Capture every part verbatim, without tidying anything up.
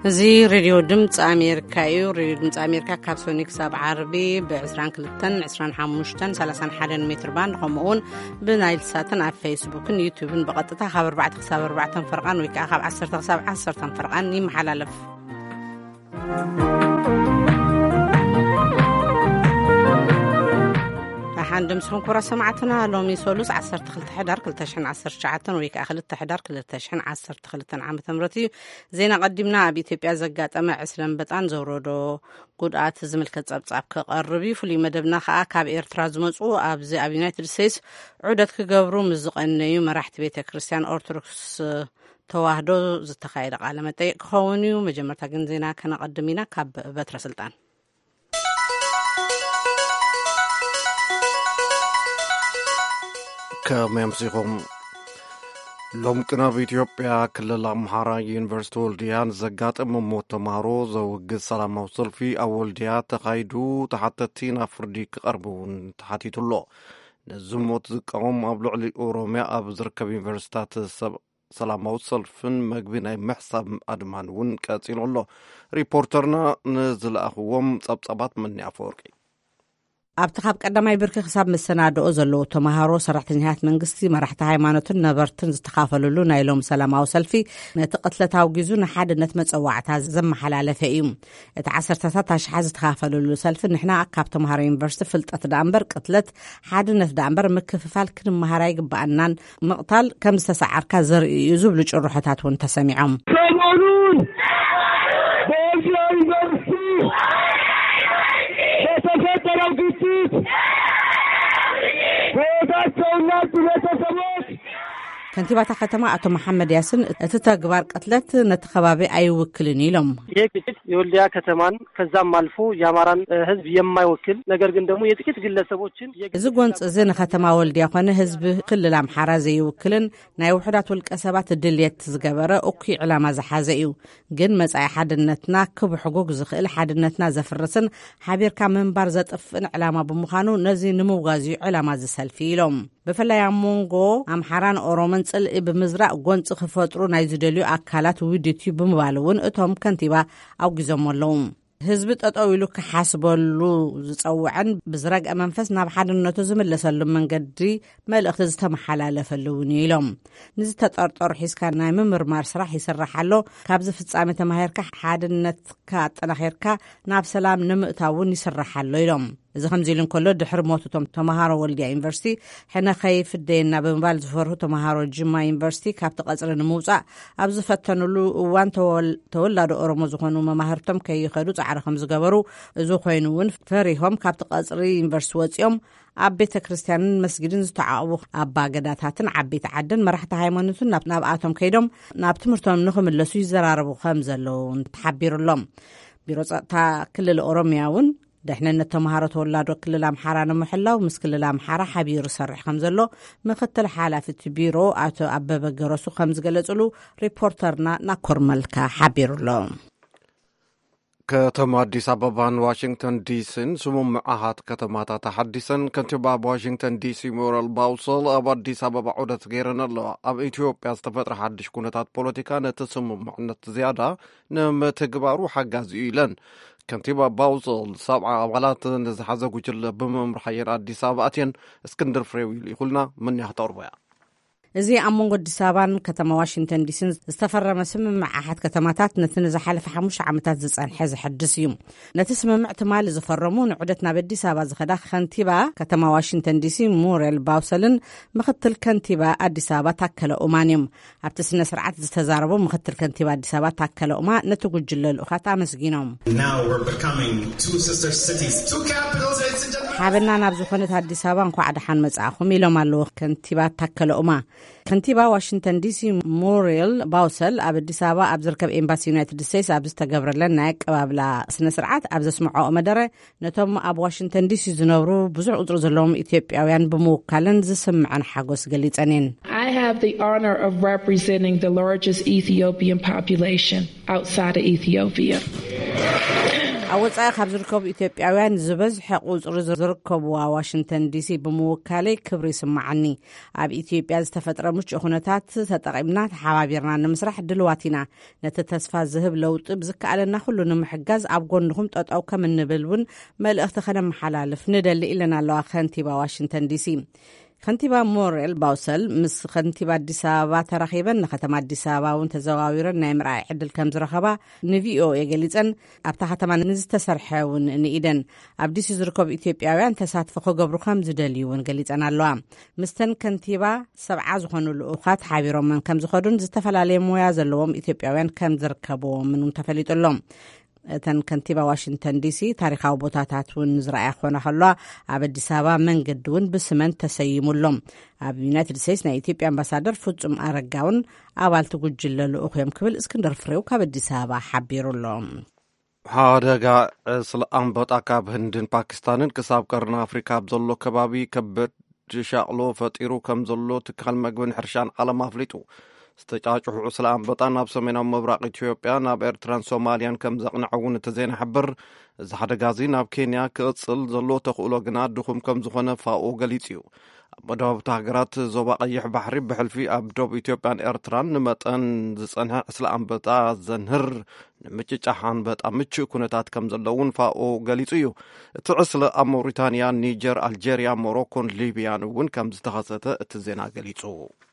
زي راديو دمت أمريكا يو راديو دمت أمريكا كابسونيك ساب عربي بعشران كلتن عشران حموشتن سلاسان حالين متر بان قمون بنايل ساتن على فيسبوك يوتيوب بقطتها خبر بعد حساب أربعة فرقان ويكا خب عشرة حساب عشرة فرقان نيم حلالف عندهم سهم كرة سمعتنا لومي سولوس عصر تخلت حدار كل تشحن عصر شعاتن ويك أخلت حدار كل تشحن عصر تخلتن عام تمرتي زين قدمنا بيتبيع زقات أما عسلم بتان زورودو قدعات زمل كتاب صعب كقربي فلي مدبنا خا كاب إيرتراز مصو أبزي أب يونايتد ستيتس عودت كجبرو مزق إنه مرحت بيت كريستيان أرثوذكس تواهدو زتخيل على متى خونيو مجمرتا جنزينا كنا قدمينا كاب بتر سلطان كما يمسيهم لوم كنا في إثيوبيا كل الأمحارة يونيفرسيتي ولديان زقات أممو تمارو زوج السلام وصل في أول ديات تقايدو تحت تينا فرديك قربون تحتيت الله نزموت زقهم أبلع لي أوروميا أبزركب يونيفرسيتات سلام وصل فن مقبين محسب أدمان ون كاتين الله ريبورترنا نزل أخوهم صبصبات مني أفوركي أبتخاب قدما يبرك حساب مسنادو زلو تمهارو سرحتنيات منغستي مرحت هايمانوتن نبرتن زتخافللو نايلوم سلاماو سلفي نتقتلتاو جيزو حد نتمصوعتا زم حلالفه ايم اتعسرتتا شحاز تخافللو سلف نحنا اكاب تمهار يونيفرسيتي فلطت دامبر قتلت حد نت دامبر مكففال كن مهاراي قبانان مقتال كم تسعركا زر يزوب لجروحتات وانت سميعهم سامونون كنتيبة ختمة أتو محمد ياسن تتقبار قتلت نتخبابي أي وكلني لهم يكتب يقول لي كتمان كزام مالفو يامران حزب يما يوكل نجر قندمو يتكت قلة سبوتشن زقونت زين ختمة ولدي أخواني حزب كل لام حرازي يوكلن ناي وحدات والكسبات الدليت زقبرة أوكي علامة زحازيو جن مساي حدنتنا كب حقوق زخيل حدنتنا زفرسن حبير كامن بارزت أفن علامة بمخانو نزي نمو غازي علامة زسلفي لهم بفلا مونغو أم حران أورومن صل بمزرع قنص خفطرو نايزدليو أكالات وديتي بمبالون أتهم كنتيبا أو جزمولهم حزبت أطويلو كحاسبلو زصوعن بزرق أمنفس ناب حدنتو زملسلو منقدي ملأخت زتمحلال فلوني لهم نزي تطرطر حيس كان ناي ممرمار سراح يسرحلو كابز فصامه تماهيركا حدنت كاطنخيركا ناب سلام نمئتاون يسرحلو لهم إذا خمزيلن كله دحر موتهم تمهارو ولدي يونيفرسيتي حنا خايف دينا بمبال زفرو تمهارو جما يونيفرسيتي كاب تقصر نموصع ابز فتنلو وان تول تولادو اورمو زخونو ممهرتم كيخدو صعرخم زغبرو ازو خوينون فريهم كاب تقصر يونيفرسيتي وصيوم اب بيت كريستيان مسجدن زتعاو ابا غداتاتن عبيت عدن مرحت هايمانوتن ناباتهم كيدم ناب تمرتهم نخم لسو يزراربو خمزلو تحبيرلهم بيروصتا كل الاورومياون دحنا نتمهارو تولادو كل امحارا محلاو مس كل امحارا حبير صرح خمزلو مختل حالات بيرو اتو اببه غرسو خمز غلصلو ريبورترنا ناكورملكا حبيرلو كتم أديس أبابان واشنطن ديسن سموم معهات كتماتا تحديثا كنتباب واشنطن ديسي مورال باوصل أب أديس أبابا عودت غيرنا الله أب إثيوبيا استفتر حدش كونتات بوليتيكا نتسمم معنات زيادة نمتقبارو حقاز إيلان كنتيبا باوصل سبعة أبغالات نزحزة وجل بممر حير أديس أباتين اسكندر فريويل يقولنا من يحتار بيا زي أمونغو ديسابان كتما واشنطن ديسن استفر مسمم مع أحد كتماتات نتنزح حلف حموش عمتات زيسان حيز حدس يوم نتسمم اعتمال زفرمون عدتنا بالديسابا زخدا خنتيبا كتما واشنطن ديسي موريل باوسلن مختل كنتيبا الديسابا تاكل أمانيوم ابتسنا سرعات زتزاربو مختل كنتيبا الديسابا تاكل أما نتوقع جلل أخاتا مسجينهم حابنا نابزو خونت الديسابا نكو عدحان مزاخو ميلو مالو كنتيبا تاكل أما كنتيبا واشنطن ديسي موريل باوسل اب الديسابا اب زركب امباسي يونايتد ستيتس اب استغبرلنا قبابلا سنه سرعات اب زسمعوا مدره نتم اب واشنطن ديسي زنورو بزع قطر زلوم اثيوبياوያን بموكالن زسمعن حاجوس غليصنين I have the honor of representing the largest Ethiopian population outside of Ethiopia. أوصاي خاب زركب إثيوبياوያን ዝበዝሐ ቁጽሪ ዝርከብዋ ዋሽንግተን ዲሲ ብምውካለይ ክብሪ ይስምዓኒ ኣብ ኢትዮጵያ ዝተፈጥረ ምቹእ ኩነታት ተጠቒምና ተሓባቢርና ንምስራሕ ድልዋት ኢና ነቲ ተስፋ ዝህብ ለውጢ ብዝከኣለና ኩሉ ንምሕጋዝ ኣብ ጎንኩም ጠጠው ከም እንብል እውን መልእኽቲ ከነመሓላልፍ ንደሊ ኢለና ኣለዋ ከንቲባ ዋሽንግተን ዲሲ ከንቲባ ሞሬል ባውሰል ምስ ከንቲባ አዲስ አበባ ተራኺበን ንከተማ አዲስ አበባ እውን ተዘዋዊረን ናይ ምርኣይ ዕድል ከም ዝረኸባ ንቪኦኤ ገሊፀን ኣብታ ከተማ ንዝተሰርሐ እውን ንኢደን ኣብ ዲሲ ዝርከቡ ኢትዮጵያውያን ተሳትፎ ክገብሩ ከም ዝደልዩ እውን ገሊፀን ኣለዋ ምስተን ከንቲባ ሰብዓ ዝኾኑ ልኡኻት ሓቢሮም ከም ዝኸዱን ዝተፈላለየ ሞያ ዘለዎም ኢትዮጵያውያን ከም ዝርከብዎም ምን ተፈሊጡሎም እተን ከንቲባ ዋሽንግተን ዲሲ ታሪኻዊ ቦታታት እውን ዝረኣያ ኮና ከሏ ኣብ አዲስ ኣበባ መንገዲ እውን ብስመን ተሰይሙሎም ኣብ ዩናይትድ ስቴትስ ናይ ኢትዮጵያ ኣምባሳደር ፍጹም ኣረጋውን ኣባልቲ ጉጅለ ልኡኽ እዮም ክብል እስክንድር ፍሬው ካብ አዲስ ኣበባ ሓቢሩሎም ሓደጋ ዕስለ ኣንበጣ ካብ ህንድን ፓኪስታንን ክሳብ ቀርኒ ኣፍሪካ ኣብ ዘሎ ከባቢ ከበድ ሻቅሎ ፈጢሩ ከም ዘሎ ትካል መግብን ሕርሻን ዓለም ኣፍሊጡ استجاجح عسلام بطان ኣብ ሰሜናዊ ምብራቅ ኢትዮጵያ ናብ ኤርትራን ሶማሊያን ከም ዘቕንዐውን ተዜና ሓበር ዝሓደ ጋዚ ናብ ኬንያ ክጽል ዘሎ ተኽእሎ ግና ድኹም ከም ዝኾነ ፋኦ ገሊጽዩ ኣብ መደበኛ ሃገራት ዞባ ቀይሕ ባሕሪ ብሕልፊ ኣብ ደቡብ ኢትዮጵያን ኤርትራን ንመጠን ዝጸንሐ ዕስላም በጣ ዘንህር ንምጭጫሓን በጣም ምቹእ ኩነታት ከም ዘለውን ፋኦ ገሊጽዩ እቲ ዕስለ ኣብ ሞሪታንያ ኒጀር ኣልጄሪያ ሞሮኮን ሊብያን እውን ከም ዝተኸሰተ እቲ ዜና ገሊጹ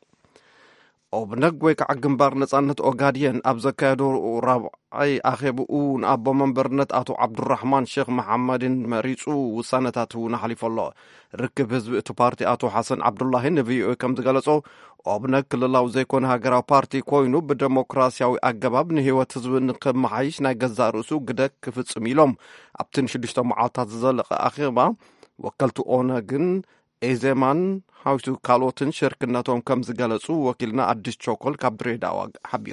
ኦብነግ ወይ ከዓ ግንባር ነጻነት ኦጋዴን ኣብ ዘካየዶ ራብዓይ ኣኼብኡ ንኣቦ መንበርነት ኣቶ ዓብዱራሕማን ሼክ መሐመድን መሪጹ ውሳነታት እውን ሓሊፉሎ ርክብ ህዝቢ እቲ ፓርቲ ኣቶ ሓሰን ዓብዱላሂ ንቪኦኤ ከም ዝገለጾ ኦብነግ ክልላዊ ዘይኮነ ሃገራዊ ፓርቲ ኮይኑ ብዴሞክራሲያዊ ኣገባብ ንህይወት ህዝቢ ንከመሓይሽ ናይ ገዛእ ርእሱ ግደ ክፍጽም ኢሎም ኣብቲ ንሽዱሽተ መዓልታት ዝዘለቐ ኣኼባ ወከልቲ ኦነግን ኤዜማን ሓዊሱ ካልኦትን ሽርክነቶም ከም ዝገለጹ ወኪልና አዲስ ቾኮል ካብ ድሬዳዋ ሓቢሩ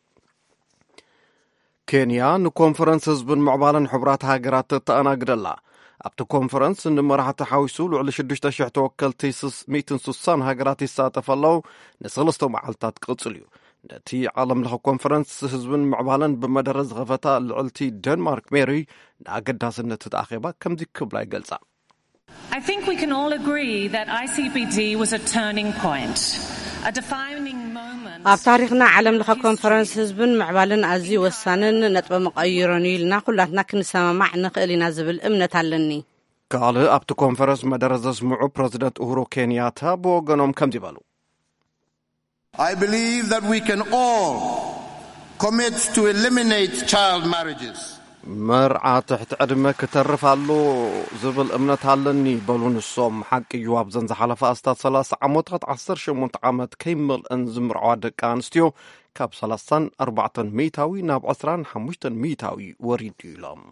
ኬንያ ንኮንፈረንስ ህዝብን ምዕባለን ሕቡራት ሃገራት ተኣናግደላ ኣብቲ ኮንፈረንስ ንመራሕቲ ሓዊሱ ልዕሊ ሽዱሽተ ሽሕ ተወከልቲ ሚእትን ስሳን ሃገራት ይሳተፈለው ንሰለስተ መዓልታት ቅጽል እዩ ነቲ ዓለም ለኸ ኮንፈረንስ ህዝብን ምዕባለን ብመደረ ዝኸፈታ ልዕልቲ ዴንማርክ ሜሪ ንኣገዳስነት ተኣኼባ ከምዚ ክብላ ይገልጻ I think we can all agree that I C P D was a turning point, a defining moment. ኣብ ታሪኽና ዓለም ለኸ ኮንፈረንስ ህዝብን ምዕባልን ኣዝዩ ወሳንን ነጥበ መቐይሮን ኢልና ኩላትና ክንሰማማዕ ንኽእል ኢና ዝብል እምነት ኣለኒ ካልእ ኣብቲ ኮንፈረንስ መደረ ዘስምዑ ፕረዚደንት ኡሁሩ ኬንያታ ብወገኖም ከምዚ ይበሉ I believe that we can all commit to eliminate child marriages. መርዓ ትሕቲ ዕድመ ክተርፋሉ ዝብል እምነት ኣለኒ በሉ ንሶም ሓቂ እዩ ኣብዘን ዝሓለፈ ኣስታት ሰላሳ ዓመታት ዓሰርተ ሸሞንተ ዓመት ከይምልአን ዝምርዓዋ ደቂ ኣንስትዮ ካብ ሰላሳን ኣርባዕተን ሚእታዊ ናብ ዒስራን ሓሙሽተን ሚእታዊ ወሪዱ ኢሎም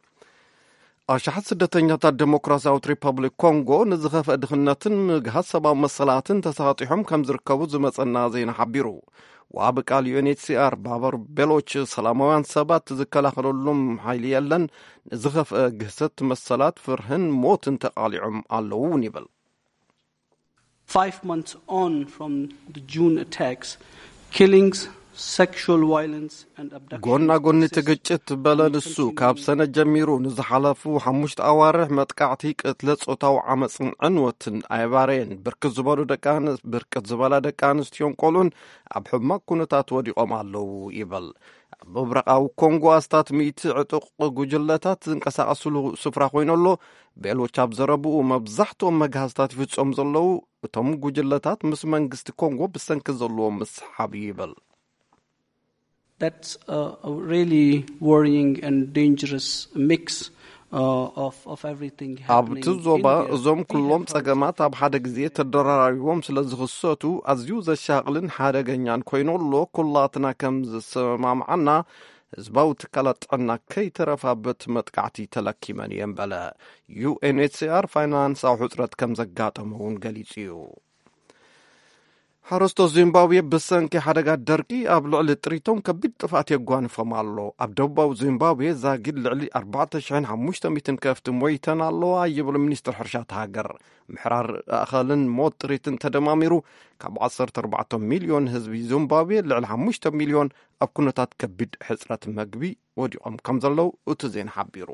ኣሽሓት ስደተኛታት ዴሞክራሲያዊት ሪፐብሊክ ኮንጎ ንዝኸፍአ ድኽነትን ምግሃዝ ሰብኣዊ መሰላትን ተሳጢሖም ከም ዝርከቡ ዝመፀና ዜና ሓቢሩ ወኣብ ቃል ዩ ኤን ኤች ሲ ኣር ባበር ቤሎች ሰላማውያን ሰባት ዝከላኸለሎም ሓይሊ የለን ንዝኸፍአ ግህሰት መሰላት ፍርህን ሞትን ተቃሊዖም ኣለዉ እውን ይብል Five months on from the June attacks, killings, sexual violence and abduction. ጎና ጎኒ ትግጭት በለንሱ ካብ ሰነ ጀሚሩ ንዝሓለፉ ሓሙሽተ ኣዋርሕ መጥቃዕቲ ቅትለ ጾታዊ ዓመፅን ዕንወትን ኣይባርየን ብርክት ዝበሉ ደቃን ብርክት ዝበላ ደቂ ኣንስትዮን ቆልዑን ኣብ ሕማቅ ኩነታት ወዲቖም ኣለዉ ይብል ኣብ ምብራቃዊ ኮንጎ ኣስታት ሚእቲ ዕጡቕ ጉጅለታት ዝንቀሳቐስሉ ስፍራ ኮይነሎ ቤሎች ኣብ ዘረብኡ መብዛሕትኦም መግሃዝታት ይፍጾም ዘለዉ እቶም ጉጅለታት ምስ መንግስቲ ኮንጎ ብሰንኪ ዘለዎም ምስሓብ ይብል That's a, a really worrying and dangerous mix uh, of, of everything happening. ኣብቲ ዞባ እዞም ኩሎም ጸገማት ኣብ ሓደ ግዜ ተደራራቢዎም ስለ ዝኽሰቱ ኣዝዩ ዘሻቕልን ሓደገኛን ኮይኑሎ ኩላትና ከም ዝሰማምዓና ህዝባዊ ትካላት ጥዕና ከይተረፋበት መጥቃዕቲ ተለኪመን እየን በለ ዩ ኤን ኤች ሲ ኣር ፋይናንሳዊ ሕፅረት ከም ዘጋጠመ እውን ገሊጹ እዩ ሓረስቶት ዚምባብዌ ብሰንኪ ሓደጋት ደርቂ ኣብ ልዕሊ ጥሪቶም ከቢድ ጥፍኣት የጓንፎም ኣሎ ኣብ ደቡባዊ ዚምባብዌ ዛጊድ ልዕሊ ኣርባዕተ ሽሕን ሓሙሽተ ሚእትን ከፍቲ ሞይተን ኣለዋ ይብል ሚኒስትር ሕርሻ ሃገር ምሕራር ኣኸልን ሞት ጥሪትን ተደማሚሩ ካብ ዓሰርተ ኣርባዕተ ሚልዮን ህዝቢ ዚምባብዌ ልዕሊ ሓሙሽተ ሚልዮን ኣብ ኩነታት ከቢድ ሕፅረት መግቢ ወዲቖም ከም ዘለው እቲ ዜና ሓቢሩ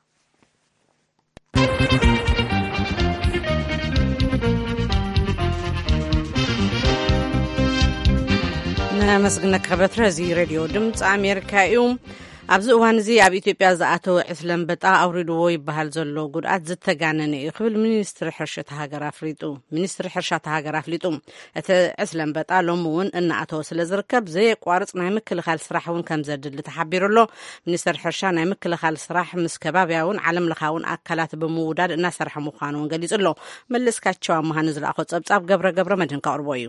መስግነክ ከበትረ እዚ ሬድዮ ድምፂ ኣሜሪካ እዩ ኣብዚ እዋን እዚ ኣብ ኢትዮጵያ ዝኣተወ ዕስለ አንበጣ ኣውሪድዎ ይበሃል ዘሎ ጉድኣት ዝተጋነነ እዩ ክብል ሚኒስትሪ ሕርሻ ሃገር ኣፍሪጡ ሚኒስትሪ ሕርሻ ሃገር ኣፍሊጡ እቲ ዕስለ አንበጣ ሎሚ እውን እናኣተወ ስለ ዝርከብ ዘየቋርፅ ናይ ምክልኻል ስራሕ እውን ከም ዘድሊ ተሓቢሩሎ ሚኒስትሪ ሕርሻ ናይ ምክልኻል ስራሕ ምስ ከባቢያውን ዓለም ለኻውን አካላት ብምውዳድ እናሰርሐ ምዃኑ ገሊጹሎ መለስካቸው ኣማሃን ዝለኣኾ ጸብጻብ ገብረ ገብረ መድህን ካቅርቦ እዩ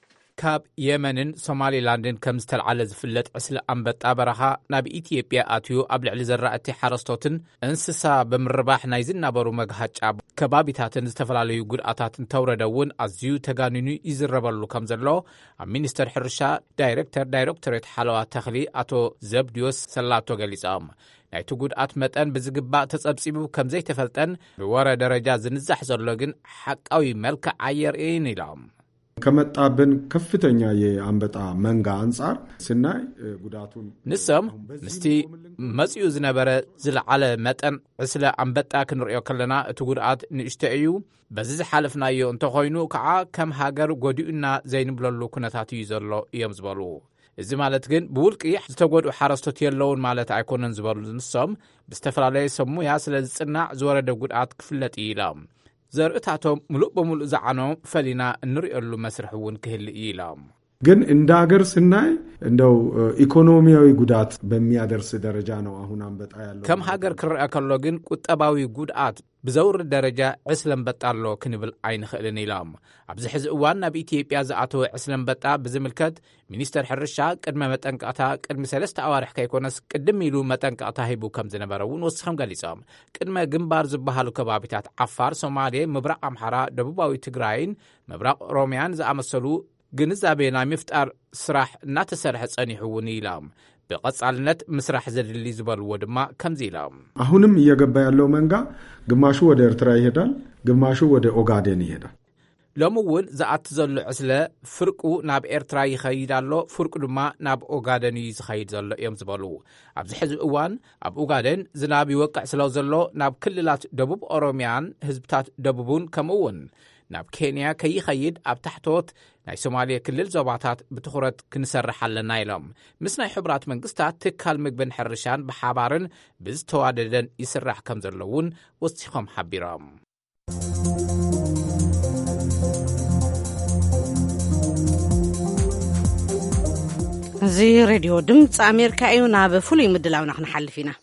ካብ የመንን ሶማሊላንድን ከም ዝተልዓለ ዝፍለጥ ዕስለ አንበጣ በረኻ ናብ ኢትዮጵያ ኣትዩ ኣብ ልዕሊ ዘራእቲ ሓረስቶትን እንስሳ ብምርባሕ ናይ ዝነበሩ መግሃጫ ከባቢታትን ዝተፈላለዩ ጉድኣታትን ተውረደውን ኣዝዩ ተጋኒኑ ይዝረበሉ ከም ዘሎ ኣብ ሚኒስተር ሕርሻ ዳይሬክተር ዳይሬክቶሬት ሓለዋ ተኽሊ ኣቶ ዘብድዮስ ሰላቶ ገሊጾም ናይቲ ጉድኣት መጠን ብዝግባእ ተጸብጺቡ ከም ዘይተፈልጠን ብወረ ደረጃ ዝንዛሕ ዘሎ ግን ሓቃዊ መልክዕ ኣየርእን ኢሎም ከመጣብን ከፍተኛ የአንበጣ መንጋ አንጻር ስናይ ጉዳቱን ንሰም ምስቲ መጽኡ ዝነበረ ዝለዓለ መጠን ዕስለ አንበጣ ክንርእዮ ከለና እቲ ጉድኣት ንእሽተ እዩ በዚ ዝሓልፍናዮ እንተኾይኑ ከዓ ከም ሃገር ጎዲኡና ዘይንብለሉ ኩነታት እዩ ዘሎ እዮም ዝበሉ እዚ ማለት ግን ብውልቂ ዝተጎድኡ ሓረስቶት የለውን ማለት ኣይኮነን ዝበሉ ንሰም ብዝተፈላለየ ሰሙያ ስለ ዝጽናዕ ዝወረደ ጉድኣት ክፍለጥ ኢሎም ዘርእታቶም ሙሉእ በሙሉእ ዝዓኖም ፈሊና እንሪእሉ መስርሕ እውን ክህሊ ኢሎም ግን እንደ ሀገር ስናይ እንደው ኢኮኖሚያዊ ጉዳት በሚያደርስ ደረጃ ነው አሁን አንበጣ ያለው ከም ሀገር ክርአ ከሎ ግን ቁጠባዊ ጉድኣት ብዘውር ደረጃ ዕስለ አንበጣ ኣሎ ክንብል ኣይንኽእልን ኢሎም ኣብዚ ሕዚ እዋን ናብ ኢትዮጵያ ዝኣተወ ዕስለ አንበጣ ብዝምልከት ሚኒስተር ሕርሻ ቅድመ መጠንቀቕታ ቅድሚ ሰለስተ ኣዋርሕ ከይኮነስ ቅድም ኢሉ መጠንቀቕታ ሂቡ ከም ዝነበረ እውን ወሲኾም ገሊጾም ቅድመ ግንባር ዝበሃሉ ከባቢታት ዓፋር ሶማሌ ምብራቕ ኣምሓራ ደቡባዊ ትግራይን ምብራቕ ኦሮምያን ዝኣመሰሉ ግንዛቤ ናይ ምፍጣር ስራሕ እናተሰርሐ ጸኒሑ እውን ኢሎም በቀጻልነት ምስራሕ ዘድሊ ዝበልዎ ድማ ከምዚ ኢሎም አሁንም እየገባ ያለው መንጋ ግማሹ ወደ ኤርትራ ይሄዳል ግማሹ ወደ ኦጋዴን ይሄዳል ሎሚ እውን ዝኣት ዘሎ ዕስለ ፍርቁ ናብ ኤርትራ ይኸይድ ኣሎ ፍርቁ ድማ ናብ ኦጋዴን ይኸይድ ዘሎ እዮም ዝበሉ ኣብዚ ሕዚ እዋን ኣብ ኦጋዴን ዝናብ ይወቅዕ ስለ ዘሎ ናብ ክልላት ደቡብ ኦሮምያን ህዝብታት ደቡቡን ከምኡውን ናብ ኬንያ ከይኸይድ ኣብ ታሕቶት ናይ ሶማሊያ ክልል ዞባታት ብትኹረት ክንሰርሕ ኣለና ኢሎም ምስ ናይ ሕቡራት መንግስታት ትካል ምግብን ሕርሻን ብሓባርን ብዝተዋደደን ይስራሕ ከም ዘለውን ወሲኾም ሓቢሮም እዚ ሬድዮ ድምፂ ኣሜሪካ እዩ ናብ ፍሉይ ምድላውና ክንሓልፍ ኢና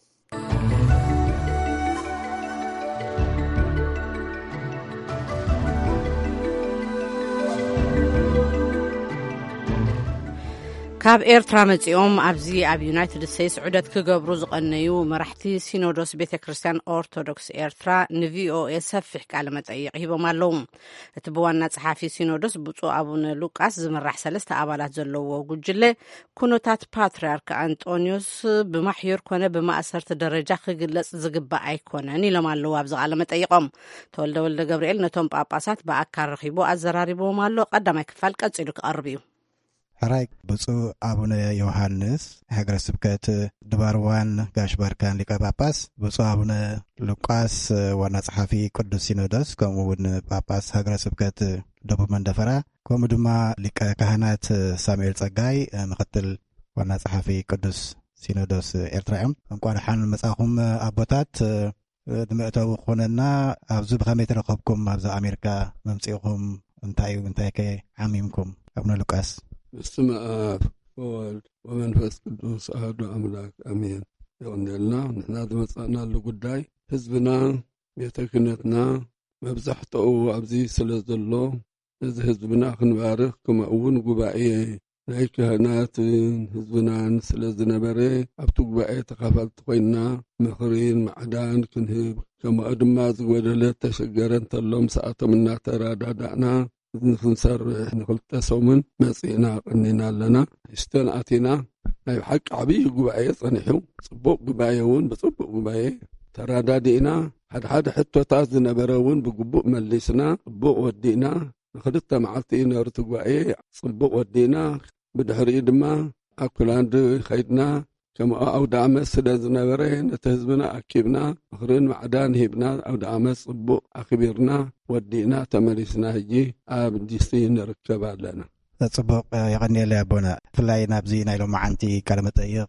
ካብ ኤርትራ መጺኦም ኣብዚ ኣብ ዩናይትድ ስቴትስ ዑደት ክገብሩ ዝቐነዩ መራሕቲ ሲኖዶስ ቤተ ክርስቲያን ኦርቶዶክስ ኤርትራ ንቪኦኤ ሰፊሕ ቃለ መጠይቕ ሂቦም ኣለዉ እቲ ብዋና ጸሓፊ ሲኖዶስ ብፁዕ ኣቡነ ሉቃስ ዝምራሕ ሰለስተ ኣባላት ዘለዎ ጉጅለ ኩነታት ፓትርያርክ አንጦኒዮስ ብማሕዩር ኮነ ብማእሰርቲ ደረጃ ክግለጽ ዝግባእ ኣይኮነን ኢሎም ኣለዉ ኣብዚ ቃለ መጠይቖም ተወልደ ወልደ ገብርኤል ነቶም ጳጳሳት በኣካል ረኺቡ ኣዘራሪቦም ኣሎ ቀዳማይ ክፋል ቀጺሉ ክቐርብ እዩ ሕራይ ብፁዕ ኣቡነ ዮሃንስ ሃገረ ስብከት ድባርዋን ጋሽ ባርካን ሊቀ ጳጳስ ብፁዕ ኣቡነ ሉቃስ ዋና ጸሓፊ ቅዱስ ሲኖዶስ ከምኡውን ጳጳስ ሃገረ ስብከት ደቡብ መንደፈራ ከምኡ ድማ ሊቀ ካህናት ሳሙኤል ጸጋይ ምክትል ዋና ጸሓፊ ቅዱስ ሲኖዶስ ኤርትራ እዮም እንኳን ደሓን መጻኹም ኣቦታት ድምእተው ኮነና ኣብዚ ብኸመይ ተረኸብኩም ኣብዚ ኣሜሪካ መምጽኢኹም እንታይ እንታይ ከ ዓሚምኩም ኣቡነ ሉቃስ بسم الله وولد ومنفس قدوس أحد أملاك أمين يقولنا نحن دمتنا لقداي حزبنا يتكنتنا مبزحته أبزي سلز الله إذا حزبنا خنبارك كما أون قبائي لاي كهنات حزبنا سلز نبري أبتو قبائي تقافلت قينا مخرين معدان كنهب كما أدماز ودلت تشجرن تلوم ساعة منا ترى دعنا ንክንሰርሕ ንክልተ ሰሙን መጺእና ቀኒና ኣለና እስተንኣቲና ናይ ሓቂ ዓብዪ ጉባኤ ጸኒሑ ጽቡቕ ጉባኤ እውን ብጽቡቕ ጉባኤ ተራዳዲእና ሓደ ሓደ ሕቶታት ዝነበረ እውን ብግቡእ መሊስና ጽቡቕ ወዲእና ንኽልተ መዓልቲ ነበርቲ ጉባኤ ጽቡቕ ወዲእና ብድሕሪኡ ድማ ኣኩላንድ ኸይድና ከምኡ ኣውደ ዓመት ስለ ዝነበረ ነቲ ህዝብና ኣኪብና ምኽርን ማዕዳን ሂብና ኣውደ ዓመት ጽቡቕ ኣኽቢርና ወዲእና ተመሊስና ሕጂ ኣብ ዲሲ ንርከብ ኣለና። ጽቡቕ ይቐኒየለ ኣቦና ብፍላይ ናብዚ ናይ ሎማዓንቲ ቃለ መጠይቕ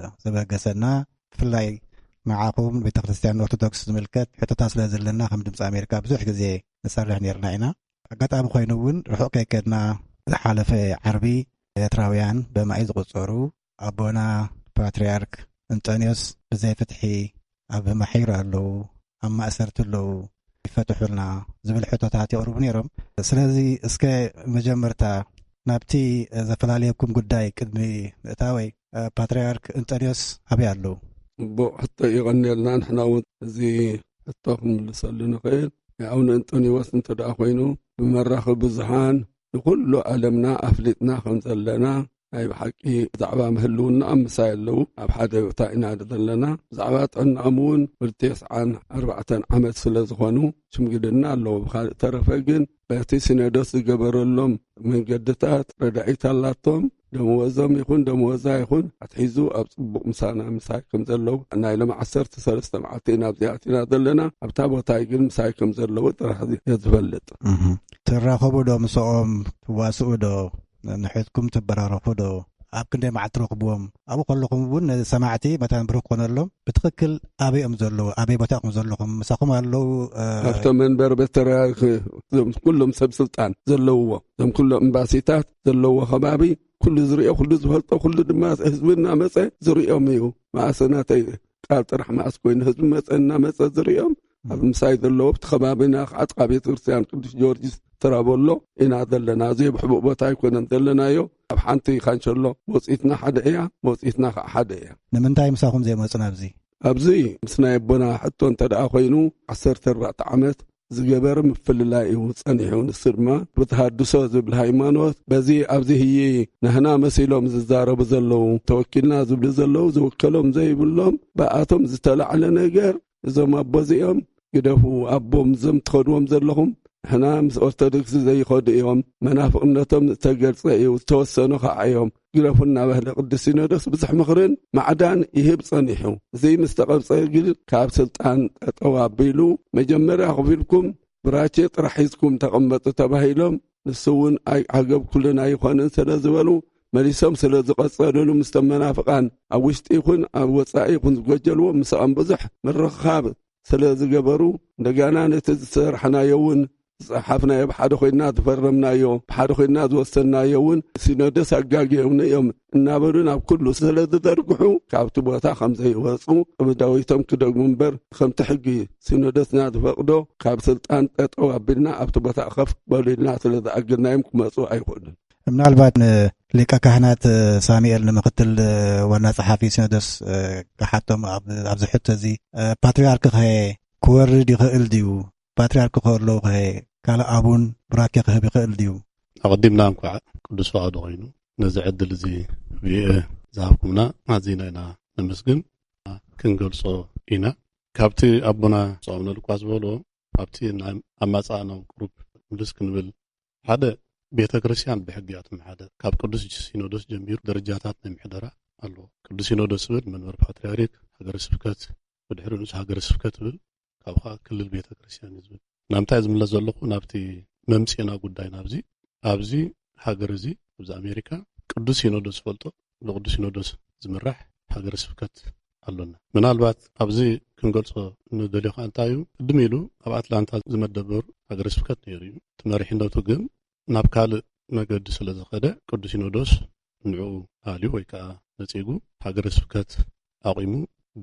ዝበገሰና ብፍላይ ንዓኹም ቤተ ክርስቲያን ኦርቶዶክስ ዝምልከት ሕቶታት ስለ ዘለና ከም ድምፂ ኣሜሪካ ብዙሕ ግዜ ንሰርሕ ነርና ኢና ኣጋጣሚ ኮይኑ እውን ርሑቕ ከይከድና ዝሓለፈ ዓርቢ ኤርትራውያን በማይ ዝቁፀሩ ኣቦና ፓትርያርክ እንጦንዮስ ብዘይ ፍትሒ ኣብ ማሒር ኣለዉ ኣብ ማእሰርቲ ኣለዉ ይፈትሑልና ዝብል ሕቶታት የቕርቡ ነይሮም። ስለዚ እስከ መጀመርታ ናብቲ ዘፈላለየኩም ጉዳይ ቅድሚ ምእታወይ ፓትርያርክ እንጦንዮስ ኣበይ ኣለዉ? ቦ ሕቶ ይቐኒየልና ንሕና እውን እዚ ሕቶ ክንምልሰሉ ንኽእል ኣቡነ እንጦንዮስ እንተ ደኣ ኮይኑ ብመራኽቢ ብዙሓን ንኩሉ ዓለምና ኣፍሊጥና ከም ዘለና ናይ ብሓቂ ብዛዕባ ምህልውና ኣምሳይ ኣለዉ ኣብ ሓደ ቦታ ኢና ዘለና ብዛዕባ ጥዕንኦም እውን ብልቴስዓን ኣርባዕተን ዓመት ስለ ዝኾኑ ሽምግልና ኣለዉ። ብካልእ ተረፈ ግን በቲ ሲኖዶስ ዝገበረሎም መንገድታት ረዳኢት ኣላቶም ደመወዞም ይኹን ደመወዛ ይኹን ኣትሒዙ ኣብ ጽቡቕ ምሳና ምሳይ ከም ዘለዉ ናይ ሎም ዓሰርተ ሰለስተ መዓልቲ ናብ ዚኣቲና ዘለና ኣብታ ቦታ ግን ምሳይ ከም ዘለዉ ጥራሕ የዝፈልጥ ትራኸቡ ዶ ምስኦም ትዋስኡ ዶ ንሕትኩም ትበራረኹ ዶ ኣብ ክንደይ መዓልቲ ረኽብዎም ኣብኡ ከለኹም እውን ሰማዕቲ መታን ብሩክ ኮነሎም ብትክክል ኣበይኦም ዘለዉ ኣበይ ቦታ ኹም ዘለኹም ምሳኹም ኣለዉ ኣብቶም መንበር ቤተራክ ኩሎም ሰብ ስልጣን ዘለውዎ እዞም ኩሎም ኤምባሲታት ዘለዎ ከባቢ ኩሉ ዝርኦ ኩሉ ዝፈልጦ ኩሉ ድማ ህዝብና መፀ ዝርኦም እዩ ማእሰናተይ ቃል ጥራሕ ማእስ ኮይኑ ህዝቢ መፀና መፀ ዝርኦም ኣብ ምሳይ ዘለዎ ብቲ ከባቢና ዓጥቃ ቤተ ክርስቲያን ቅዱስ ጊዮርጊስ ተራበሎ ኢና ዘለና እዚ ብሕቡእ ቦታ ኣይኮነን ዘለናዮ ኣብ ሓንቲ ካንሸሎ መውፂትና ሓደ እያ መውፂትና ከዓ ሓደ እያ። ንምንታይ ምሳኹም ዘይመፁና ኣብዚ ኣብዚ ምስናይ ኣቦና ሕቶ እንተ ደኣ ኮይኑ ዓሰርተ ኣርባዕተ ዓመት ዝገበረ ምፍልላይ እዩ ጸኒሑ ንሱ ድማ ብተሃድሶ ዝብል ሃይማኖት በዚ ኣብዚ ህይ ንሕና መሲሎም ዝዛረቡ ዘለዉ ተወኪልና ዝብሉ ዘለዉ ዝውከሎም ዘይብሎም ብኣቶም ዝተላዕለ ነገር እዞም ኣቦዚኦም ግደፉ ኣቦም ዘም ትኸድዎም ዘለኹም ንሕና ምስ ኦርቶዶክስ ዘይኸዱ እዮም መናፍቕነቶም ዝተገልጸ እዩ ዝተወሰኑ ከዓ እዮም ግደፉና ባህለ ቅዱስ ሲኖዶስ ብዙሕ ምኽርን ማዕዳን ይህብ ጸኒሑ እዚ ምስ ተቐብፀ ግን ካብ ስልጣን ጠጠው ኣቢሉ መጀመርያ ኽፊልኩም ብራቼ ጥራሕ ሒዝኩም ተቐመጡ ተባሂሎም ንሱ እውን ዓገብ ኩልና ኣይኮነን ስለ ዝበሉ መሊሶም ስለ ዝቐጸልሉ ምስ መናፍቃን ኣብ ውሽጢ ይኹን ኣብ ወጻኢ ይኹን ዝጎጀልዎ ምስኦም ብዙሕ ምርኻብ ስለ ዝገበሩ እንደገና ነቲ ዝሰርሕናዮ እውን ሓፍናዮ ብሓደ ኮይና ዝፈረምናዮ ብሓደ ኮይና ዝወሰናዮ እውን ሲኖዶስ ኣጋጊዮም እዮም እናበሉ ናብ ኩሉ ስለ ዝዘርግሑ ካብቲ ቦታ ከም ዘይወፁ ቅብዳዊቶም ክደግሙ እምበር ከምቲ ሕጊ ሲኖዶስና ዝፈቕዶ ካብ ስልጣን ጠጠው ኣቢልና ኣብቲ ቦታ ከፍ በሉልና ስለ ዝኣግድናዮም ክመፁ ኣይኮኑን። ምናልባት ሊቀ ካህናት ሳሙኤል ንምክትል ዋና ጸሓፊ ሲኖዶስ ካሓቶም ኣብዚ ሕቶ እዚ ፓትርያርክ ኸ ክወርድ ይኽእል ድዩ? ፓትርያርክ ከሎ ኸ ካልእ ኣቡን ብራኬ ክህብ ይኽእል ድዩ? ኣቐዲምና እንኳ ቅዱስ ፈቃዱ ኮይኑ ነዚ ዕድል እዚ ቪኦኤ ዝሃብኩምና ኣዝና ኢና ነመስግን ክንገልጾ ኢና። ካብቲ ኣቦና ጾም ንልቋ ዝበሎ ኣብቲ ኣማጻእኖም ቅሩብ ምልስ ክንብል ሓደ ቤተ ክርስቲያን ብሕግያት ምሓደር ካብ ቅዱስ ሲኖዶስ ጀሚሩ ደረጃታት ናይ ምሕደራ ኣሎ። ቅዱስ ሲኖዶስ ዝብል መንበር ፓትርያርክ ሃገረ ስብከት ብድሕሪ ንሱ ሃገረ ስብከት ዝብል ካብኻ ክልል ቤተ ክርስቲያን ዝብል ናምታይ ዝምለስ ዘለኹ ናብቲ መምጽና ጉዳይ ናብዚ ኣብዚ ሃገር እዚ ኣብዚ ኣሜሪካ ቅዱስ ሲኖዶስ ፈልጦ ብቅዱስ ሲኖዶስ ዝምራሕ ሃገረ ስብከት ኣሎና። ምናልባት ኣብዚ ክንገልጾ ንደሊኻ እንታይ እዩ ቅድም ኢሉ ኣብ ኣትላንታ ዝመደበሩ ሃገረ ስብከት ነይሩ እዩ ትመሪሕነቱ ግን ናብ ካልእ መገዲ ስለ ዝኸደ ቅዱስ ሲኖዶስ ንዑ ኣልዩ ወይ ከዓ ነጺጉ ሃገረ ስብከት ኣቂሙ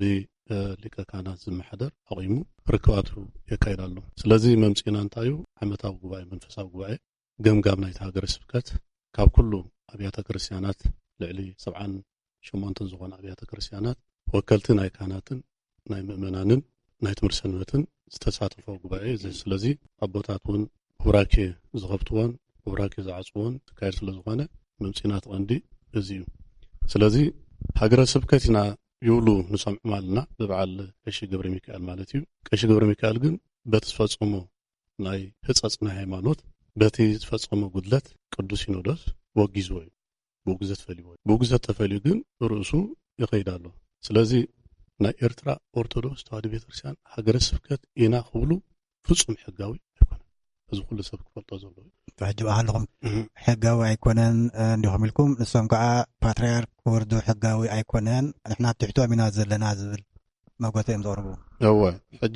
ብሊቀ ካህናት ዝመሓደር ኣቂሙ ርክባቱ የካይድ ኣሎ። ስለዚ መምጽና እንታይ እዩ ዓመታዊ ጉባኤ መንፈሳዊ ጉባኤ ገምጋም ናይቲ ሃገረ ስብከት ካብ ኩሉ ኣብያተ ክርስቲያናት ልዕሊ ሰብዓን ሸሞንተን ዝኾኑ ኣብያተ ክርስቲያናት ወከልቲ ናይ ካህናትን ናይ ምእመናንን ናይ ትምህርቲ ሰንበትን ዝተሳተፈ ጉባኤ እዚ። ስለዚ ኣቦታት እውን ቡራኬ ዝኸፍትዎን ወብራክ ዝዓጽውን ተካይድ ስለ ዝኾነ ምምጺናት ቀንዲ እዚዩ ስለዚ ሃገረ ስብከትና ይውሉ ንሰምዕ ማልና በበዓል ቀሺ ገብረ ሚካኤል ማለት እዩ ቀሺ ገብረ ሚካኤል ግን በተፈጸሙ ናይ ህጸጽና ሃይማኖት በቲ ተፈጸሙ ጉድለት ቅዱስ ሲኖዶስ ወጊዝዎ እዩ ብውግዘት ፈልይዎ ብውግዘት ተፈልዩ ግን ርእሱ ይኸይዳሎ ስለዚ ናይ ኤርትራ ኦርቶዶክስ ተዋህዶ ቤተክርስቲያን ሃገረ ስብከት ኢና ክብሉ ፍጹም ሕጋዊ ኣይኮነን እዚ ኩሉ ሰብ ክፈልጦ ዘለዎ ሕጂ ኣለኹም ሕጋዊ ኣይኮነን እንዲኹም ኢልኩም ንሶም ከዓ ፓትርያርክ ወርዱ ሕጋዊ ኣይኮነን ንሕና ትሕቶም ኢና ዘለና ዝብል መጎተ እዮም ዘቕርቡ እወ ሕጂ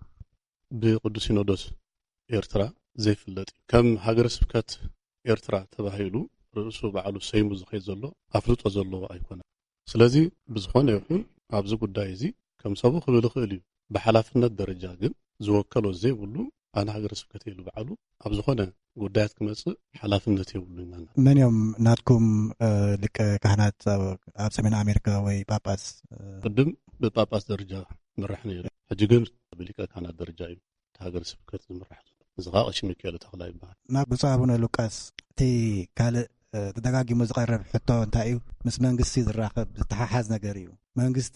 ብቅዱስ ሲኖዶስ ኤርትራ ዘይፍለጥ ከም ሃገረ ስብከት ኤርትራ ተባሂሉ ርእሱ በዓሉ ሰይሙ ዝኸይድ ዘሎ ኣፍልጦ ዘለዎ ኣይኮነን ስለዚ ብዝኾነ ይኹን ኣብዚ ጉዳይ እዚ ከም ሰቡ ክብል ክእል እዩ ብሓላፍነት ደረጃ ግን ዝወከሎ ዘይብሉ ኣነ ሃገረ ስብከት ኢሉ በዓሉ ኣብ ዝኾነ ጉዳያት ክመጽእ ሓላፍነት የብሉ ኢና መን እዮም ናትኩም ሊቀ ካህናት ኣብ ሰሜን ኣሜሪካ ወይ ጳጳስ ቅድም ብጳጳስ ደረጃ ምራሕ ነይሩ ሕጂ ግን ብሊቀ ካህናት ደረጃ እዩ ሃገረ ስብከት ዝምራሕ እዚ ከዓ ቀሺ ሚካኤል ተኽላይ ይበሃል ናብ ብፁዕ ኣቡነ ሉቃስ እቲ ካልእ ተደጋጊሙ ዝቐርብ ሕቶ እንታይ እዩ ምስ መንግስቲ ዝራኸብ ዝተሓሓዝ ነገር እዩ መንግስቲ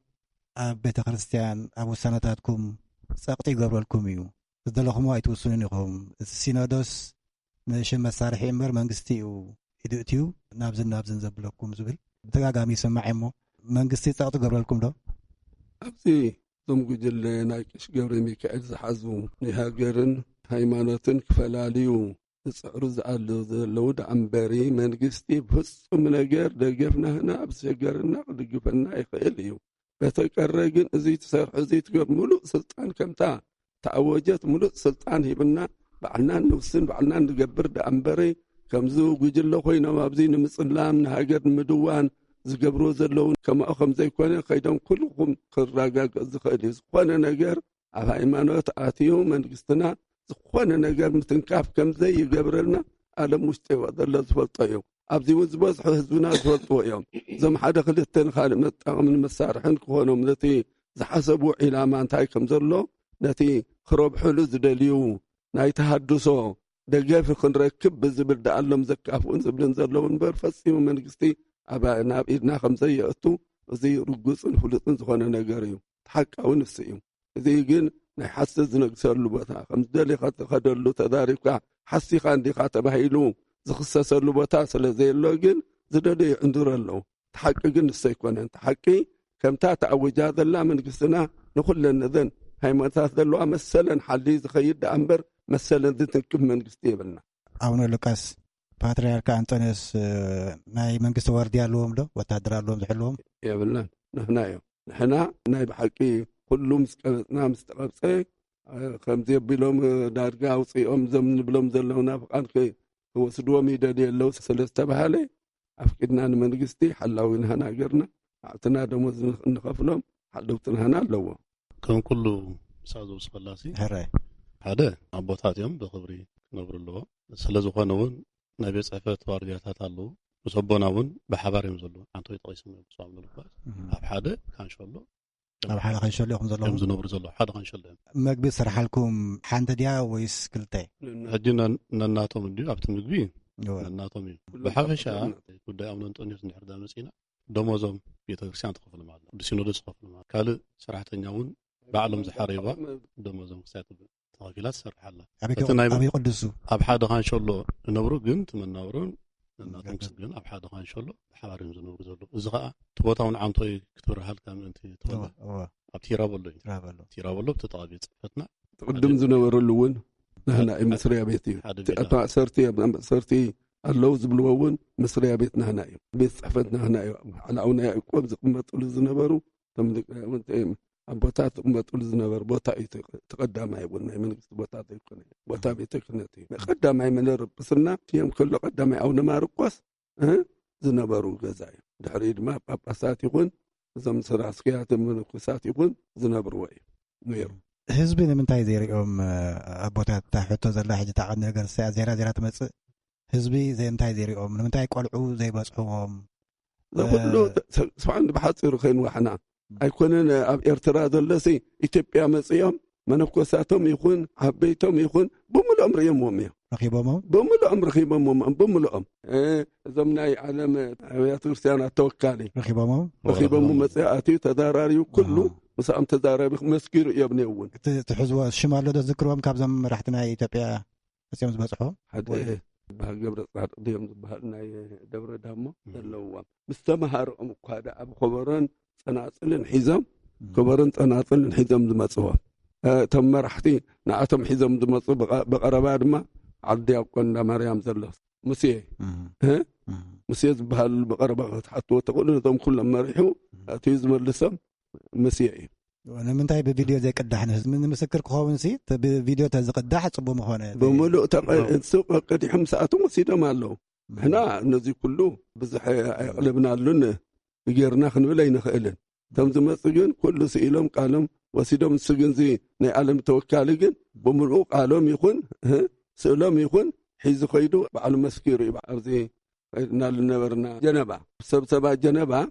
ኣብ ቤተ ክርስቲያን ኣብ ውሳነታትኩም ጸቕጢ ይገብረልኩም እዩ ዝደለኹም ኣይትውስኑን ኢኹም እቲ ሲኖዶስ ንሽም መሳርሒ እምበር መንግስቲ እዩ ይድእትዩ ናብዝን ናብዝን ዘብለኩም ዝብል ብተጋጋሚ ይሰማዕ እሞ መንግስቲ ጸቕጢ ይገብረልኩም ዶ ኣብዚ ዞም ጉጅለ ናይ ቀሺ ገብረ ሚካኤል ዝሓዙ ንሃገርን ሃይማኖትን ክፈላለዩ ዝፅዕሩ ዝኣለው ዘለው ዳእምበሪ መንግስቲ ብፍጹም ነገር ደገፍናህና ኣብ ዝሸገርና ክድግፈና ይኽእል እዩ በተቀረ ግን እዚ ትሰርሑ እዚ ትገር ሙሉእ ስልጣን ከምታ ተኣወጀት ሙሉእ ስልጣን ሂብና ባዕልና ንውስን ባዕልና ንገብር ዳእምበሪ ከምዚ ጉጅለ ኮይኖም ኣብዚ ንምጽላም ንሃገር ንምድዋን ዝገብሮ ዘለው ከምኡ ከም ዘይኮነ ከይዶም ኩልኩም ክረጋገጽ ዝኽእል እዩ ዝኾነ ነገር ኣብ ሃይማኖት ኣትዩ መንግስትና ዝኾነ ነገር ምትንካፍ ከምዘይ ይገብረልና ዓለም ውሽጢ ዘሎ ዝፈልጦ እዩ ኣብዚ እውን ዝበዝሑ ህዝብና ዝፈልጥዎ እዮም እዞም ሓደ ክልተን ካልእ መጠቐምን መሳርሕን ክኾኖም ነቲ ዝሓሰቡ ዒላማ እንታይ ከም ዘሎ ነቲ ክረብሑሉ ዝደልዩ ናይ ተሃድሶ ደገፍ ክንረክብ ብዝብል ዳኣሎም ዘካፍኡን ዝብልን ዘለዉ እምበር ፈጺሙ መንግስቲ ናብ ኢድና ከምዘየእቱ እዚ ርጉፅን ፍሉጥን ዝኾነ ነገር እዩ ተሓቃዊ ንፍሲ እዩ እዚ ግን ናይ ሓሰት ዝነግሰሉ ቦታ ከም ዝደሊኻ ትኸደሉ ተዳሪብካ ሓሲኻ እንዲኻ ተባሂሉ ዝኽሰሰሉ ቦታ ስለ ዘየሎ ግን ዝደልዩ ይዕንድሩ ኣለዉ ተሓቂ ግን ንሱ ኣይኮነን ተሓቂ ከምታ ተኣውጃ ዘላ መንግስትና ንኹለን እዘን ሃይማኖታት ዘለዋ መሰለን ሓሊ ዝኸይድ ዳኣ እምበር መሰለን ዝትንክፍ መንግስቲ የብልና ኣቡነ ሉቃስ ፓትርያርክ አንጦኒዮስ ናይ መንግስቲ ወርዲ ኣለዎም ዶ ወታደር ኣለዎም ዝሕልዎም የብልናን ንሕና እዮም ንሕና ናይ ብሓቂ ኩሉ ምስ ቀበፅና ምስ ተቐብፀ ከምዚ ኣቢሎም ዳርጋ ኣውፅኦም ዞም ንብሎም ዘለውና ፍቓድ ክወስድዎም ይደልዩ ኣለዉ ስለ ዝተባሃለ ኣፍቂድና ንመንግስቲ ሓላዊ ንህና ገርና ኣዕትና ደሞዝ ንኸፍሎም ሓለውቲ ንህና ኣለዎ ከም ኩሉ ምሳዞ ስፈላሲ ሕራይ ሓደ ኣቦታት እዮም ብኽብሪ ክነብሩ ኣለዎ ስለ ዝኾነ እውን ናይ ቤት ጽሕፈት ዋርድያታት ኣለዉ ምስ ኣቦና እውን ብሓባር እዮም ዘለዉ ሓንቲ ወይ ጠቒሶም እዮም ብፅዋዕ ምልኳስ ኣብ ሓደ ካንሸሎ ኣብ ሓደ ካንሸሎ ኢኹም ዘለዉ እዮም ዝነብሩ ዘለዉ ሓደ ካንሸሎ እዮም መግቢ ስራሓልኩም ሓንቲ ድያ ወይስ ክልተ ሕጂ ነናቶም እንድዩ ኣብቲ ምግቢ ነናቶም እዩ ብሓፈሻ ጉዳይ ኣቡነ አንጦኒዮስ እንድሕር መፂና ደሞዞም ቤተክርስትያን ትኸፍሉ ማለት ቅዱስ ሲኖዶስ ትኸፍሉ ማለት ካልእ ሰራሕተኛ እውን ባዕሎም ዝሓረይዋ ደሞዞም ክሳብ ተኸፊላ ትሰርሕ ኣላ ኣበይ ቅዱሱ ኣብ ሓደ ካንሸሎ ዝነብሩ ግን ትመናብሩን እናቶም ግን ኣብ ሓደ ካንሸሎ ብሓባር እዮም ዝነብሩ ዘለዉ እዚ ከዓ እቲ ቦታ እውን ዓንቶይ ክትብርሃልካ ምእንቲ ትኸለ ኣብ ቲራበሎ እዩ ቲራበሎ ብተጠቓ ቤት ጽሕፈትና ቅድም ዝነበረሉ እውን ንሕና መስርያ ቤት እዩ እቲ ማእሰርቲ ማእሰርቲ ኣለዉ ዝብልዎ እውን መስርያ ቤት ንሕና እዩ ቤት ጽሕፈት ንሕና እዩ ኣቡነ ያዕቆብ ዝቕመጡሉ ዝነበሩ ኣቦታት ዝቕመጡሉ ዝነበሩ ቦታ እዩ ተቐዳማይ እውን ናይ መንግስቲ ቦታት ኣይኮነ ቦታ ቤተ ክህነት እዩ ቀዳማይ መንበሪ ጵጵስና እዮም ከሎ ቀዳማይ ኣቡነ ማርቆስ ዝነበሩ ገዛ እዩ ድሕሪ ድማ ጳጳሳት ይኹን እዞም ስራ ኣስኪያት መነኮሳት ይኹን ዝነብርዎ እዩ ነይሩ ህዝቢ ንምንታይ ዘይሪኦም ኣቦታት ታሕቶ ዘላ ሕጂ ታቐድ ነገር ዜራ ዜራ ትመፅእ ህዝቢ ዘምንታይ ዘይሪኦም ንምንታይ ቆልዑ ዘይበፅሕዎም ዘኩሉ ስብሓን ብሓፂሩ ኸይንዋሕና ኣይኮነን ኣብ ኤርትራ ዘለሲ ኢትዮጵያ መፅኦም منكوساتهم يكون عبيتهم يكون بملؤم ريمهم رخيبهم بملؤم رخيبهم بملؤم إيه زمناي علم أبيات كريستيانات توكالي رخيبهم رخيبهم مسيئاتي تداراري كله مسام تداراري مسكير يبنيون تحزوا الشمال لو تذكرهم كابزم رحتنا إثيوبيا اسيام زبصحوا حد إيه بهجبر صار ديم بهلنا دبر دامو دلوا مستمهارهم قادا أبو خبرن صناصلن حزام خبرن صناصلن حزام زمصوا تم مرحتي نعتم حزام زمصوا بقربا دما عدي أقول مريم زلص مسيه ها مسيه بهال بقربا حتى تقول لهم كل ما ريحوا أتيز ملسم مسيه وانا من تاي بفيديو زي قدحنا من مسكر كهون سي بفيديو تاع قدح صبو مخونه بملؤ تق سوق قديحم ساعته مسيده مالو هنا نزي كله بزح يقلبنا لنا غيرنا خنبلين خيلن تم زمصجن كل سئلهم قالهم وسيدهم سجن زي ني عالم توكالين بملؤ قالهم يكون سئلهم يكون حيز خيدو بعد مسكير بعزي نال نبرنا جنبا سبسبا جنبا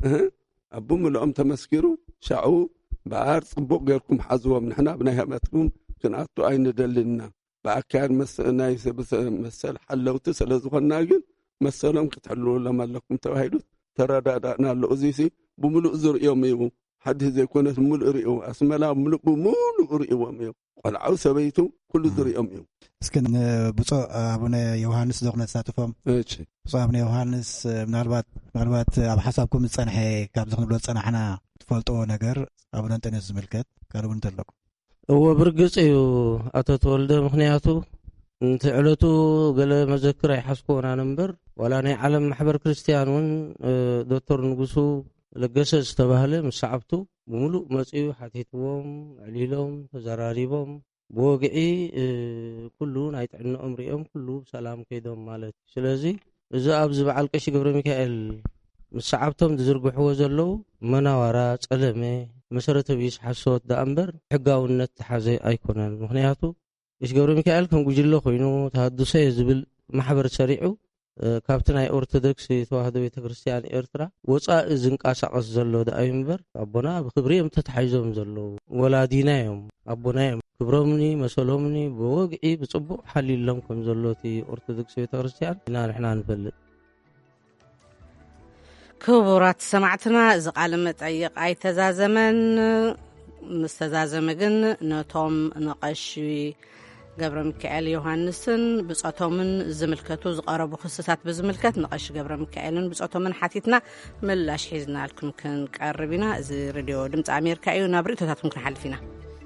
ابو ملؤم تمسكروا شعو بعار صبوق غيركم حزوهم نحنا بنهمتكم كنعطو اين دللنا باكار مسنا يسبس مسل حلوت سلازخنا جن مسلهم كتحلوا لما لكم توحيدوا تردادنا لؤزيسي بملؤ زر يوم يوم حد زي كونت ملؤ ريو اسملا ملؤ بملؤ ريو يوم قلعوا سبيتو كل زر يوم يوم اسكن بصو ابونا يوحنس زغنا ساتفهم ايش بصو ابونا يوحنس منالبات منالبات اب حسابكم تصنحي كاب زغنا بلو تصنحنا تفلطو ነገር ابونا انت نزملكت قالوا انت لكم هو برغص يو اتو تولد مخنياتو انت علتو قال مذكر يحسكونا نمبر ولا ني عالم محبر كريستيانون دكتور نغسو لغسس تباهله مسعبتو بملؤ مصيو حتيتهم عليلهم تزراريبهم بوغعي كله نايطعن امريهم كله سلام كيدهم مالت ስለዚህ እዛ አብዝ በዓል ቀሺ ገብረ ሚካኤል مسعبتهم تزرقحوا زلو مناورا صلمه መሰረተ ቢስ ሓሶት ዳምበር ሕጋውነት ሓዘይ ኣይኮነን ምክንያቱ እሽ ገብረ ሚካኤል ከም ጉጅለ ኮይኑ ተሐድሶ ዝብል ማሕበር ሰሪዑ ካብትና ኦርቶዶክስ ተዋህዶ ቤተክርስቲያን ኤርትራ ወፃእ ዝንቃሳቀስ ዘሎ ዳይምበር አቦና በክብሪም ተተሓይዞም ዘሎ ወላዲናዮም አቦናዮም ክብሮምኒ መሰሎምኒ በወግዒ በጽቡቅ ሓሊሎም ከም ዘሎቲ ኦርቶዶክስ ቤተክርስቲያን ኢና ንሕና ንፈልጥ ክቡራት ሰማዕትና ዝቃለ መጠይቅ ኣይተዛዘመን ምስተዛዘመግን ነቶም ነቀሽ ገብረ ሚካኤል ዮሐንስን ብጾቶምን ዝምልከቱ ዝቀረቡ ክስታት ብዝምልከት ነቀሽ ገብረ ሚካኤልን ብጾቶምን ሓቲትና ምላሽ ሒዝና ልኩም ክንቀርብና እዚ ሬድዮ ድምፂ ኣሜሪካ እዩ ናብ ርእቶታትኩም ክንሓልፊና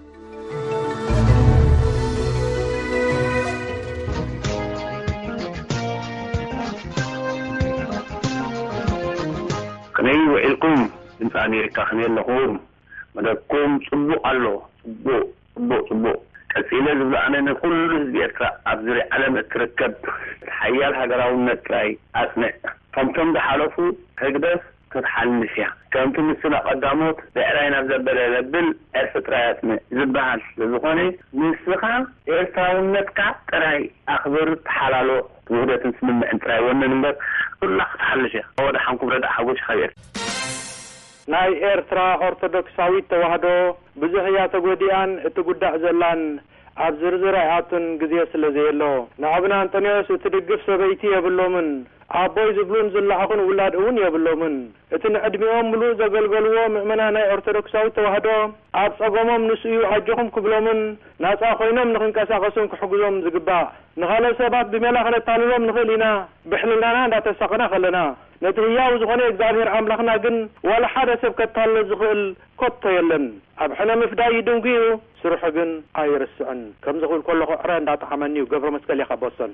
كني وعلكم من أمريكا خنيل لهم مدكم صبوا الله صبوا صبوا صبوا كثيرا زبلا أنا كل زيادة أبزر على متركب حيال هجراون نتراي أثناء فمتم بحالفو هجدس تتحل نسيا كمتم السنة قدامات بأرينا بزبلا لبل أرفتراياتنا زبهال لزخوني نسخة إرساون نتكا تراي أخبر حلالو وهدات نسمم انتراي وننبر كل لحظة حلشة هو ده حنكم ردع حقوش خير ناي إرترا أرثوذكساوي توحدو بزحيا تقوديان اتقودع زلان عبزرزرعاتن قزيس لزيلو نعبنا انتنيوس اتدقف سبيتي يبلومن عبوي زبلون زلعقن ولاد اون يبلومن اتن ادميهم ملو زقلقلوو مؤمنا ناي أرثوذكساوي توحدو عبصقومم نسيو حجهم كبلومن ناسا خوينم نخنكاسا قسم كحقزوم زقبا نخالو سبات بميلا خلط طالوهم نخلينا بحللنا دا تساقنا خلنا نتهياو زخوني اكبابير عملخنا قن ولا حدا سبكت طال زخل كت يلن أبحنا مفداي دونقيو سروح قن آير السعن كم زخول كل قرآن دا تحمنيو قبر مسكالي خبوصن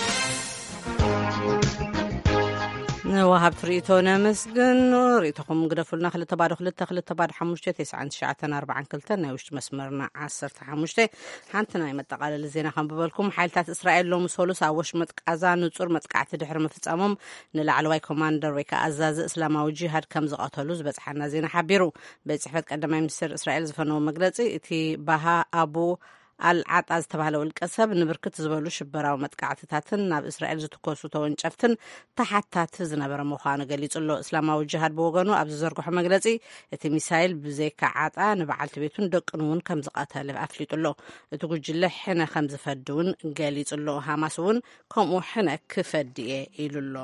وهاب تريتونا مسجن ريتكم قدفلنا خلي تبارك خلي تخلي تبارك حموشتي تسعة شعتنا أربعة كلتنا وش مسمرنا عصر حموشتي حنتنا يمتقال الزينة خم ببالكم حالتات إسرائيل لو مسولوس أوش متقازان نصور متقعت دحر مفتامم نلعلواي كوماندر ويكا أزاز إسلامي جهاد كم زقاتلوز بس حنا زينة حبيرو بس حفت قدام مصر إسرائيل زفنوا مجلسي تي بها أبو አልዓጣ ዝተባሃለ ውልቀ ሰብ ንብርክት ዝበሉ ሽበራዊ መጥቃዕትታትን ናብ እስራኤል ዝትኮሱ ተወንጨፍትን ተሓታቲ ዝነበረ ምዃኑ ገሊጹሎ እስላማዊ ጅሃድ ብወገኑ ኣብ ዝዘርግሖ መግለጺ እቲ ሚሳይል ብዘይካ ዓጣ ንበዓልቲ ቤቱን ደቅን እውን ከም ዝቐተለ ኣፍሊጡሎ እቲ ጉጅለ ሕነ ከም ዝፈዲ እውን ገሊጹሎ ሃማስ እውን ከምኡ ሕነ ክፈዲ እየ ኢሉሎ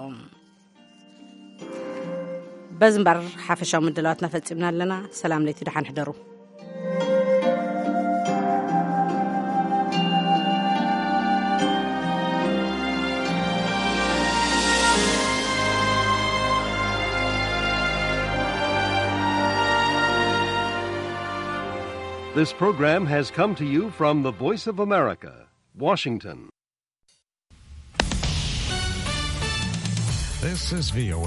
በዝምባር ሓፈሻዊ ምድላዋትና ፈጺምና ኣለና ሰላም ለይቲ ድሓን ሕደሩ This program has come to you from the Voice of America, Washington. This is V O A.